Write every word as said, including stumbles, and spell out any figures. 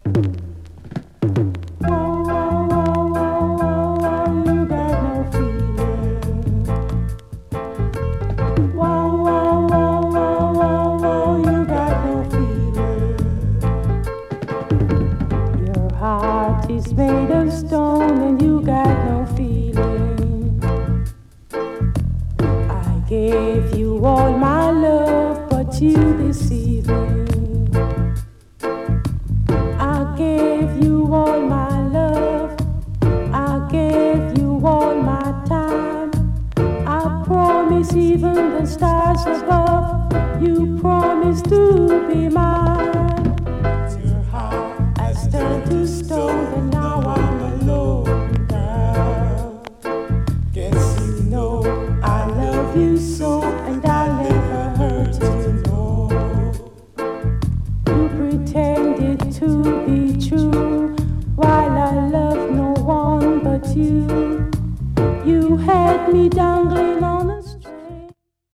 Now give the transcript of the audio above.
He's made of stone and you got no feeling. I gave you all my love, but you deceive me. I gave you all my love, I gave you all my time. I promise even the stars above, you promised to be mine. Turned to stone and now I'm alone, girl. Guess you know I love you so and I'll never hurt you, no. You pretended to be true while I love no one but you. You had me dangling on a